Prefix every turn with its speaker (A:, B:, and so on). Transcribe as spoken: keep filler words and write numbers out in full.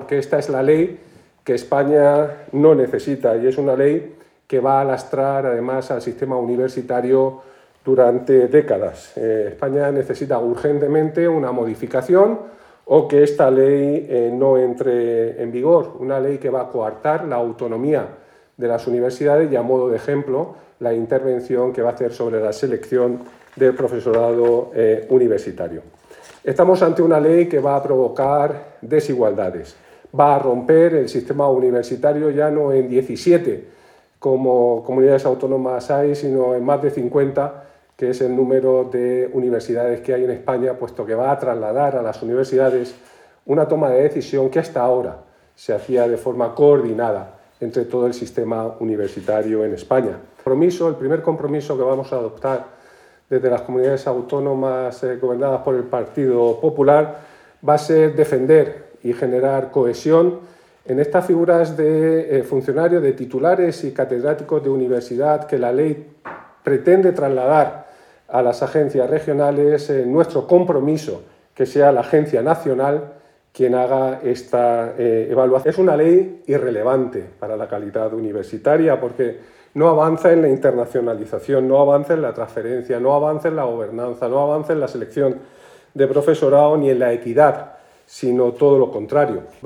A: porque esta es la ley que España no necesita y es una ley que va a lastrar además al sistema universitario durante décadas. Eh, España necesita urgentemente una modificación o que esta ley eh, no entre en vigor, una ley que va a coartar la autonomía de las universidades y, a modo de ejemplo, la intervención que va a hacer sobre la selección del profesorado eh, universitario. Estamos ante una ley que va a provocar desigualdades, va a romper el sistema universitario ya no en diecisiete, como comunidades autónomas hay, sino en más de cincuenta, que es el número de universidades que hay en España, puesto que va a trasladar a las universidades una toma de decisión que hasta ahora se hacía de forma coordinada entre todo el sistema universitario en España. El compromiso, el primer compromiso que vamos a adoptar desde las comunidades autónomas eh, gobernadas por el Partido Popular va a ser defender y generar cohesión en estas figuras de eh, funcionarios, de titulares y catedráticos de universidad que la ley pretende trasladar a las agencias regionales. Eh, nuestro compromiso que sea la Agencia Nacional quien haga esta eh, evaluación. Es una ley irrelevante para la calidad universitaria porque no avanza en la internacionalización, no avanza en la transferencia, no avanza en la gobernanza, no avanza en la selección de profesorado ni en la equidad, sino todo lo contrario.